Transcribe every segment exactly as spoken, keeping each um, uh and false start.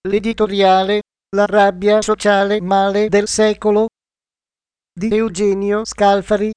L'editoriale La rabbia sociale male del secolo di Eugenio Scalfari.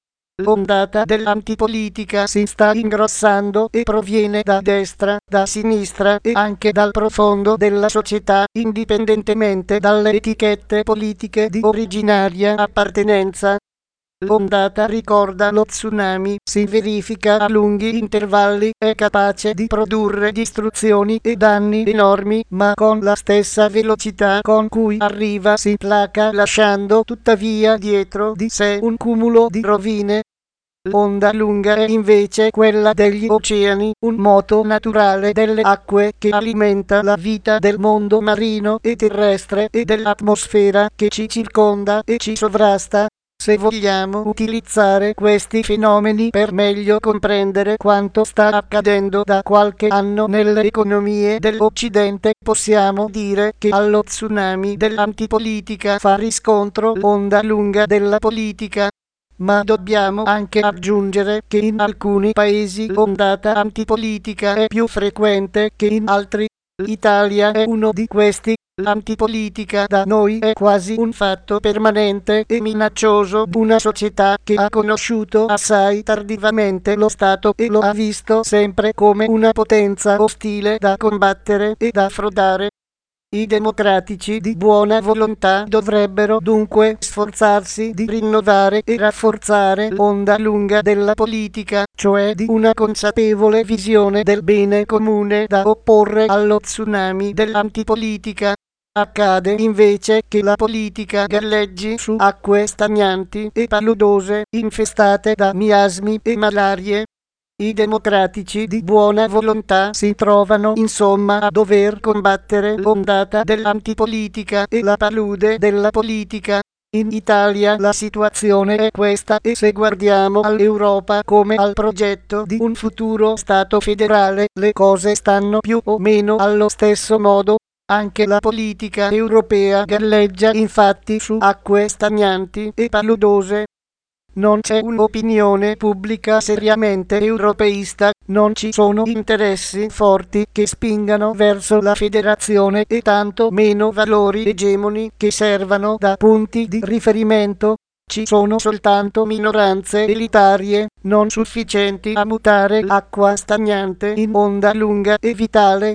L'ondata dell'antipolitica si sta ingrossando e proviene da destra, da sinistra e anche dal profondo della società, indipendentemente dalle etichette politiche di originaria appartenenza. L'ondata ricorda lo tsunami, si verifica a lunghi intervalli, è capace di produrre distruzioni e danni enormi, ma con la stessa velocità con cui arriva si placa, lasciando tuttavia dietro di sé un cumulo di rovine. L'onda lunga è invece quella degli oceani, un moto naturale delle acque che alimenta la vita del mondo marino e terrestre e dell'atmosfera che ci circonda e ci sovrasta. Se vogliamo utilizzare questi fenomeni per meglio comprendere quanto sta accadendo da qualche anno nelle economie dell'Occidente, possiamo dire che allo tsunami dell'antipolitica fa riscontro l'onda lunga della politica. Ma dobbiamo anche aggiungere che in alcuni paesi l'ondata antipolitica è più frequente che in altri. L'Italia è uno di questi. L'antipolitica da noi è quasi un fatto permanente e minaccioso, una società che ha conosciuto assai tardivamente lo Stato e lo ha visto sempre come una potenza ostile da combattere e da frodare. I democratici di buona volontà dovrebbero dunque sforzarsi di rinnovare e rafforzare l'onda lunga della politica, cioè di una consapevole visione del bene comune da opporre allo tsunami dell'antipolitica. Accade invece che la politica galleggi su acque stagnanti e paludose, infestate da miasmi e malarie. I democratici di buona volontà si trovano insomma a dover combattere l'ondata dell'antipolitica e la palude della politica. In Italia la situazione è questa e se guardiamo all'Europa come al progetto di un futuro Stato federale, le cose stanno più o meno allo stesso modo. Anche la politica europea galleggia infatti su acque stagnanti e paludose. Non c'è un'opinione pubblica seriamente europeista, non ci sono interessi forti che spingano verso la federazione e tanto meno valori egemoni che servano da punti di riferimento. Ci sono soltanto minoranze elitarie, non sufficienti a mutare l'acqua stagnante in onda lunga e vitale.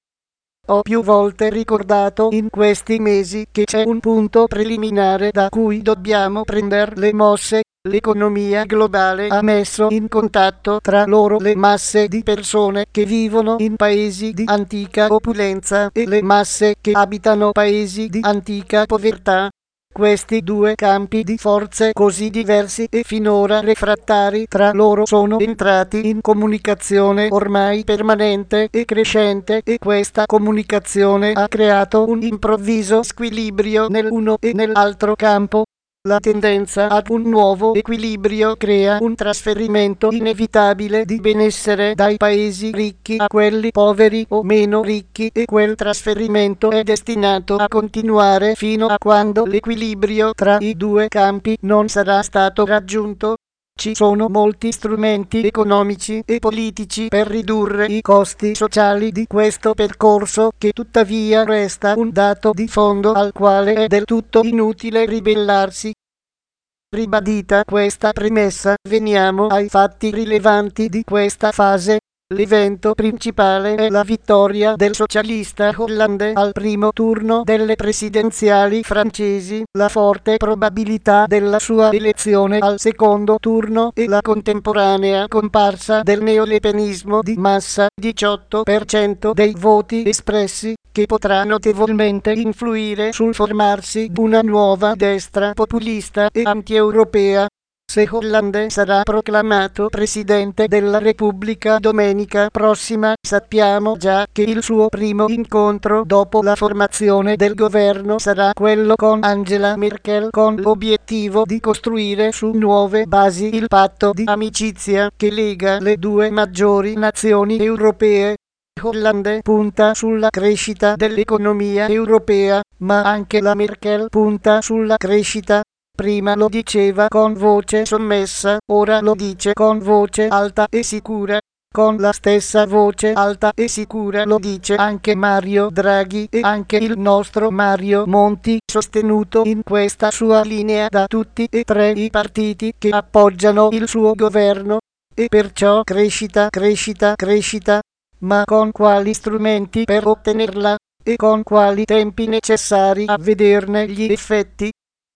Ho più volte ricordato in questi mesi che c'è un punto preliminare da cui dobbiamo prendere le mosse. L'economia globale ha messo in contatto tra loro le masse di persone che vivono in paesi di antica opulenza e le masse che abitano paesi di antica povertà. Questi due campi di forze così diversi e finora refrattari tra loro sono entrati in comunicazione ormai permanente e crescente e questa comunicazione ha creato un improvviso squilibrio nell'uno e nell'altro campo. La tendenza ad un nuovo equilibrio crea un trasferimento inevitabile di benessere dai paesi ricchi a quelli poveri o meno ricchi e quel trasferimento è destinato a continuare fino a quando l'equilibrio tra i due campi non sarà stato raggiunto. Ci sono molti strumenti economici e politici per ridurre i costi sociali di questo percorso che tuttavia resta un dato di fondo al quale è del tutto inutile ribellarsi. Ribadita questa premessa, veniamo ai fatti rilevanti di questa fase. L'evento principale è la vittoria del socialista Hollande al primo turno delle presidenziali francesi, la forte probabilità della sua elezione al secondo turno e la contemporanea comparsa del neolepenismo di massa, diciotto per cento dei voti espressi, che potrà notevolmente influire sul formarsi di una nuova destra populista e anti-europea. Se Hollande sarà proclamato Presidente della Repubblica domenica prossima, sappiamo già che il suo primo incontro dopo la formazione del governo sarà quello con Angela Merkel, con l'obiettivo di costruire su nuove basi il patto di amicizia che lega le due maggiori nazioni europee. Hollande punta sulla crescita dell'economia europea, ma anche la Merkel punta sulla crescita. Prima lo diceva con voce sommessa, ora lo dice con voce alta e sicura. Con la stessa voce alta e sicura lo dice anche Mario Draghi e anche il nostro Mario Monti, sostenuto in questa sua linea da tutti e tre i partiti che appoggiano il suo governo. E perciò crescita, crescita, crescita. Ma con quali strumenti per ottenerla? E con quali tempi necessari a vederne gli effetti?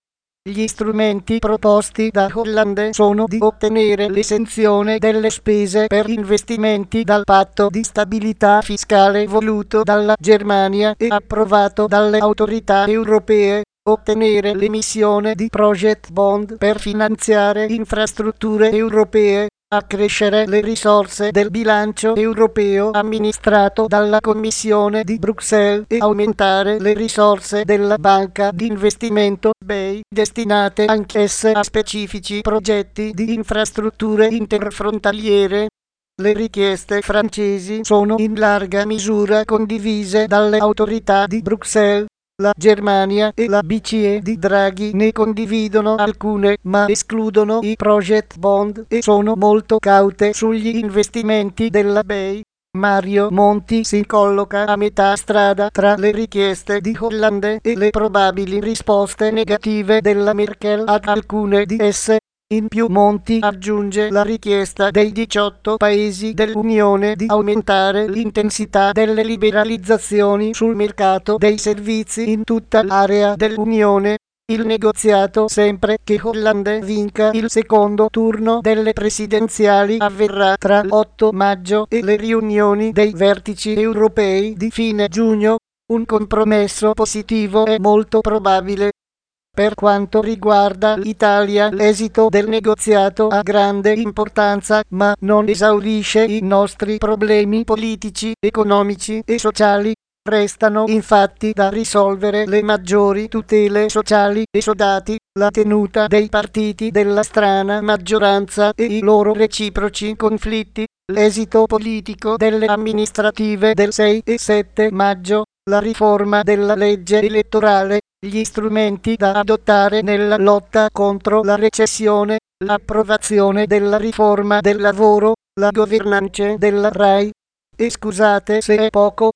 Gli strumenti proposti da Hollande sono di ottenere l'esenzione delle spese per investimenti dal patto di stabilità fiscale voluto dalla Germania e approvato dalle autorità europee, ottenere l'emissione di project bond per finanziare infrastrutture europee, accrescere le risorse del bilancio europeo amministrato dalla Commissione di Bruxelles e aumentare le risorse della banca di investimento B E I, destinate anch'esse a specifici progetti di infrastrutture interfrontaliere. Le richieste francesi sono in larga misura condivise dalle autorità di Bruxelles. La Germania e la B C E di Draghi ne condividono alcune, ma escludono i project bond e sono molto caute sugli investimenti della B E I. Mario Monti si colloca a metà strada tra le richieste di Hollande e le probabili risposte negative della Merkel ad alcune di esse. In più Monti aggiunge la richiesta dei diciotto paesi dell'Unione di aumentare l'intensità delle liberalizzazioni sul mercato dei servizi in tutta l'area dell'Unione. Il negoziato, sempre che Hollande vinca il secondo turno delle presidenziali, avverrà tra l'otto maggio e le riunioni dei vertici europei di fine giugno. Un compromesso positivo è molto probabile. Per quanto riguarda l'Italia, l'esito del negoziato ha grande importanza, ma non esaurisce i nostri problemi politici, economici e sociali. Restano infatti da risolvere le maggiori tutele sociali e sodati, la tenuta dei partiti della strana maggioranza e i loro reciproci conflitti, l'esito politico delle amministrative del sei e sette maggio, la riforma della legge elettorale, gli strumenti da adottare nella lotta contro la recessione, l'approvazione della riforma del lavoro, la governance della RAI. E scusate se è poco,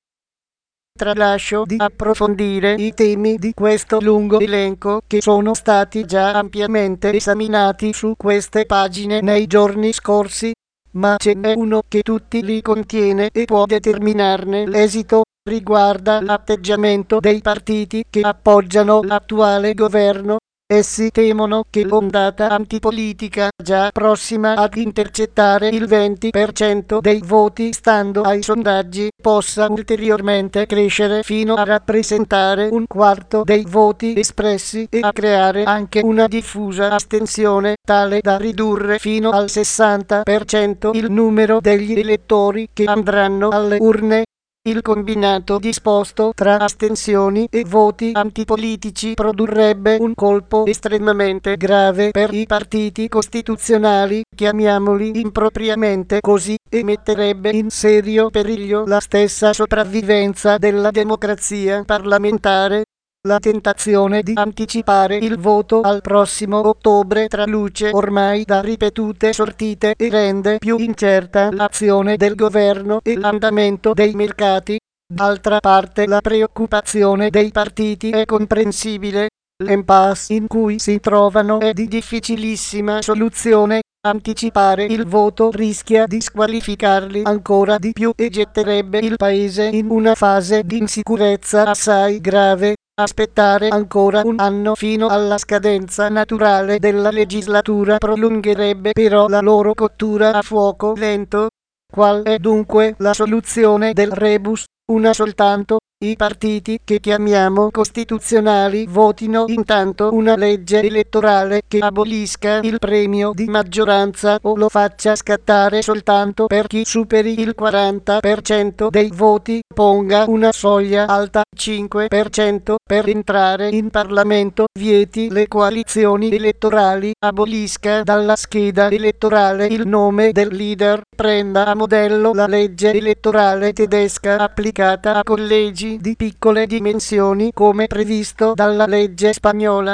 tralascio di approfondire i temi di questo lungo elenco che sono stati già ampiamente esaminati su queste pagine nei giorni scorsi, ma ce n'è uno che tutti li contiene e può determinarne l'esito. Riguarda l'atteggiamento dei partiti che appoggiano l'attuale governo. Essi temono che l'ondata antipolitica, già prossima ad intercettare il venti per cento dei voti stando ai sondaggi, possa ulteriormente crescere fino a rappresentare un quarto dei voti espressi e a creare anche una diffusa astensione, tale da ridurre fino al sessanta per cento il numero degli elettori che andranno alle urne. Il combinato disposto tra astensioni e voti antipolitici produrrebbe un colpo estremamente grave per i partiti costituzionali, chiamiamoli impropriamente così, e metterebbe in serio pericolo la stessa sopravvivenza della democrazia parlamentare. La tentazione di anticipare il voto al prossimo ottobre traluce ormai da ripetute sortite e rende più incerta l'azione del governo e l'andamento dei mercati. D'altra parte la preoccupazione dei partiti è comprensibile. L'impasse in cui si trovano è di difficilissima soluzione. Anticipare il voto rischia di squalificarli ancora di più e getterebbe il paese in una fase di insicurezza assai grave. Aspettare ancora un anno fino alla scadenza naturale della legislatura prolungherebbe però la loro cottura a fuoco lento. Qual è dunque la soluzione del rebus? Una soltanto: i partiti che chiamiamo costituzionali votino intanto una legge elettorale che abolisca il premio di maggioranza o lo faccia scattare soltanto per chi superi il quaranta per cento dei voti, ponga una soglia alta, cinque per cento, per entrare in Parlamento, vieti le coalizioni elettorali, abolisca dalla scheda elettorale il nome del leader, prenda a modello la legge elettorale tedesca applicata a collegi di piccole dimensioni come previsto dalla legge spagnola.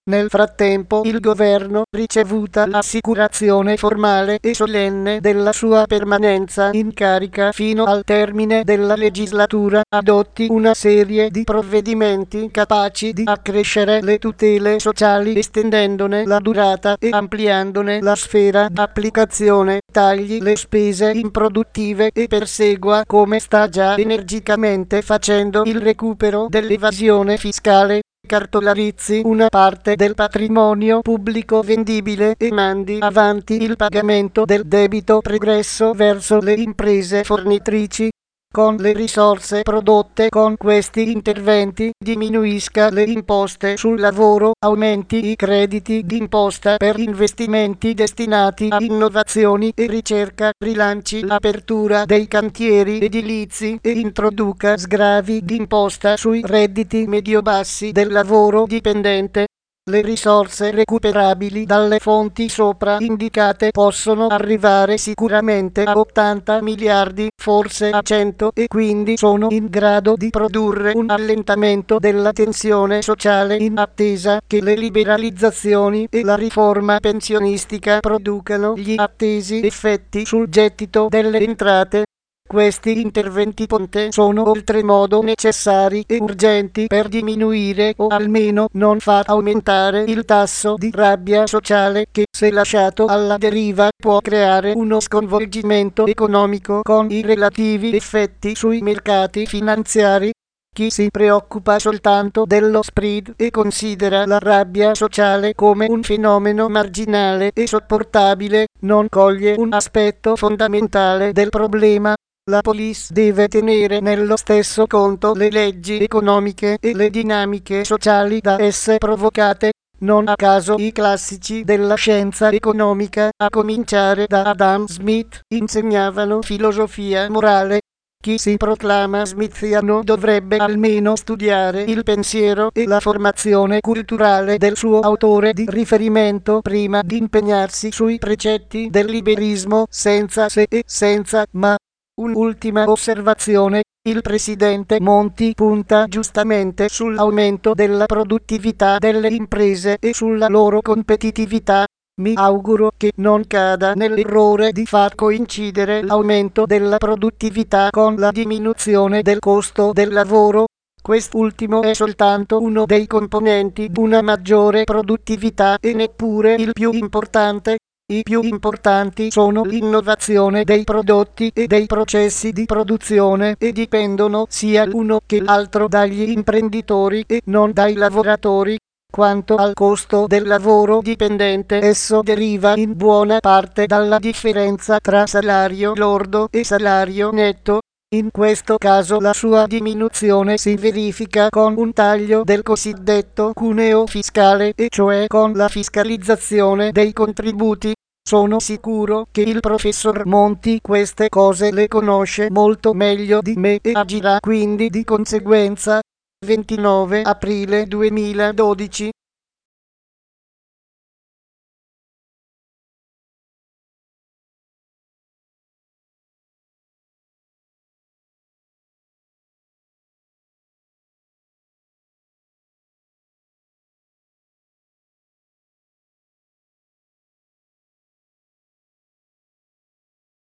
Nel frattempo il governo, ricevuta l'assicurazione formale e solenne della sua permanenza in carica fino al termine della legislatura, adotti una serie di provvedimenti capaci di accrescere le tutele sociali estendendone la durata e ampliandone la sfera d'applicazione, tagli le spese improduttive e persegua, come sta già energicamente facendo, il recupero dell'evasione fiscale. Cartolarizzi una parte del patrimonio pubblico vendibile e mandi avanti il pagamento del debito pregresso verso le imprese fornitrici. Con le risorse prodotte con questi interventi diminuisca le imposte sul lavoro, aumenti i crediti d'imposta per investimenti destinati a innovazioni e ricerca, rilanci l'apertura dei cantieri edilizi e introduca sgravi d'imposta sui redditi medio-bassi del lavoro dipendente. Le risorse recuperabili dalle fonti sopra indicate possono arrivare sicuramente a ottanta miliardi, forse a cento, e quindi sono in grado di produrre un allentamento della tensione sociale in attesa che le liberalizzazioni e la riforma pensionistica producano gli attesi effetti sul gettito delle entrate. Questi interventi ponte sono oltremodo necessari e urgenti per diminuire o almeno non far aumentare il tasso di rabbia sociale che, se lasciato alla deriva, può creare uno sconvolgimento economico con i relativi effetti sui mercati finanziari. Chi si preoccupa soltanto dello spread e considera la rabbia sociale come un fenomeno marginale e sopportabile, non coglie un aspetto fondamentale del problema. La police deve tenere nello stesso conto le leggi economiche e le dinamiche sociali da esse provocate. Non a caso i classici della scienza economica, a cominciare da Adam Smith, insegnavano filosofia morale. Chi si proclama smithiano dovrebbe almeno studiare il pensiero e la formazione culturale del suo autore di riferimento prima di impegnarsi sui precetti del liberismo senza se e senza ma. Un'ultima osservazione. Il presidente Monti punta giustamente sull'aumento della produttività delle imprese e sulla loro competitività. Mi auguro che non cada nell'errore di far coincidere l'aumento della produttività con la diminuzione del costo del lavoro. Quest'ultimo è soltanto uno dei componenti di una maggiore produttività e neppure il più importante. I più importanti sono l'innovazione dei prodotti e dei processi di produzione e dipendono sia l'uno che l'altro dagli imprenditori e non dai lavoratori. Quanto al costo del lavoro dipendente, esso deriva in buona parte dalla differenza tra salario lordo e salario netto. In questo caso la sua diminuzione si verifica con un taglio del cosiddetto cuneo fiscale, e cioè con la fiscalizzazione dei contributi. Sono sicuro che il professor Monti queste cose le conosce molto meglio di me e agirà quindi di conseguenza. ventinove aprile duemiladodici